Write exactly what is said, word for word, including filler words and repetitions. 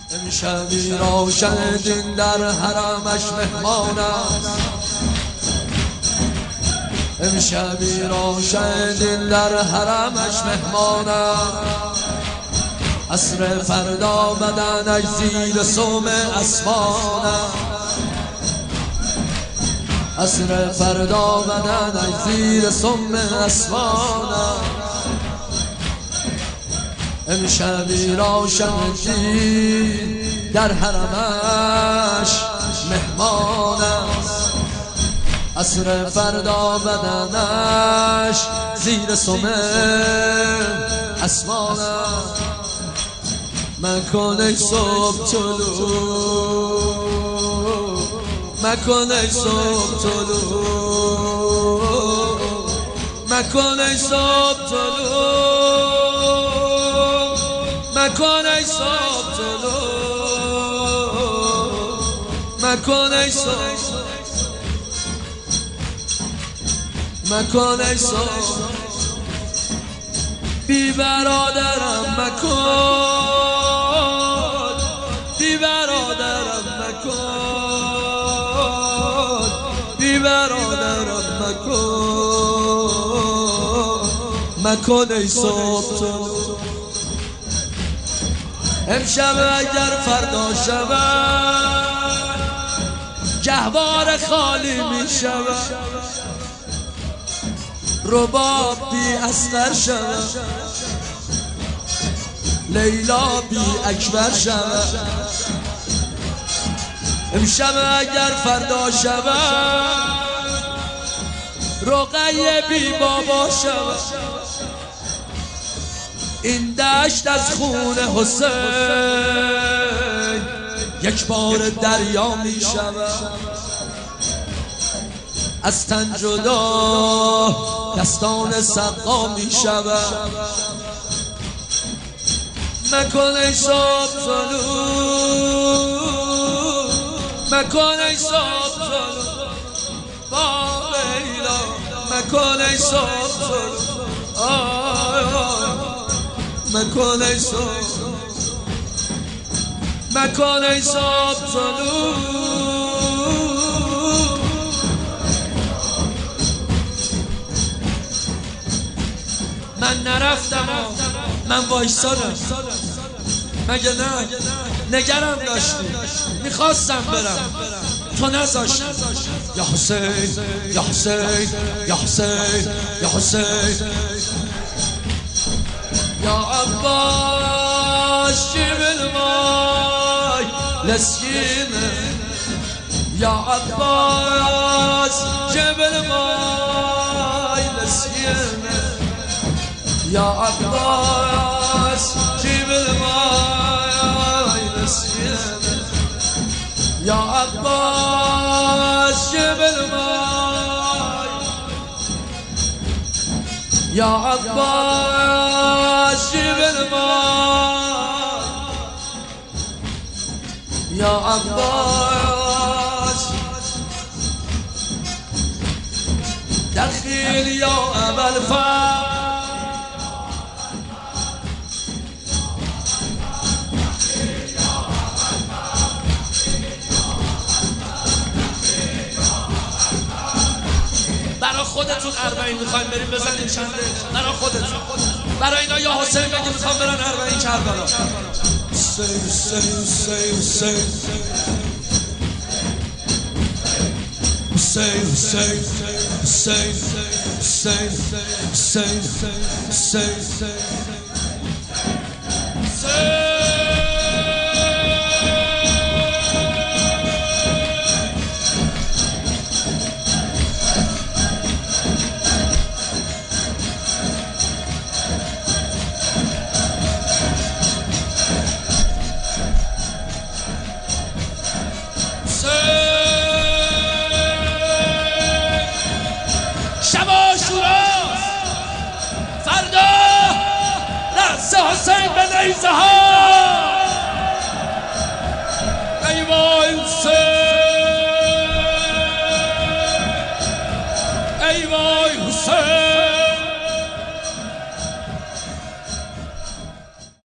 امشبی روشن دین در حرمش مهمان است، امشبی روشن دین در حرمش مهمان است. عصر فردا بدنش زیر سم اسمان است، عصر فردا بدنش زیر سم اسمان است. امشبی روشن دین در حرمش مهمان است، عصر فردا بدنش زیر سم اسمان است. مکن ای صبح طلوع، مکن ای صبح طلوع، مکن ای صبح طلوع، مکن ای صبح طلوع، مکن ای صبح، مکن ای صبح. بی برادرم مکن، بی برادرم مکن، بی برادرم مکن، مکن ای صبح طلوع. امشب اگر فردا شود گهواره خالی می شود، رباب بی اصغر شود، لیلا بی اکبر شود. امشب اگر فردا شود رقیه بی بابا شود، این دشت از خون حسین یک بار دریا می شود. از تن جدا دستان سقا می شود. مکن ای صبح طلوع، مکن ای صبح طلوع با لیلا، مکن ای صبح طلوع، مکن ای صبح، مکن ای صبح طلوع. من نرفتم من وایسادم، مگه نه نگرم داشتی، میخواستم برم تو نذاشتی. یا حسین یا حسین یا حسین یا حسین یا عباس جیب المای لسکینه، یا عباس جیب المای لسکینه، یا عباس جیب المای لسکینه، یا عباس جیب المای، یا عباس جیب المای، یا عباس دخیل یا اول فر برای خودتون اربعین میخوایم بریم بزنیم چنده، برای خودتون، برای اینا یا حسین بگی میخوام برن اربعین کربلا. حسین حسین حسین حسین حسین حسین حسین حسین حسین حسین حسین به نیزه ها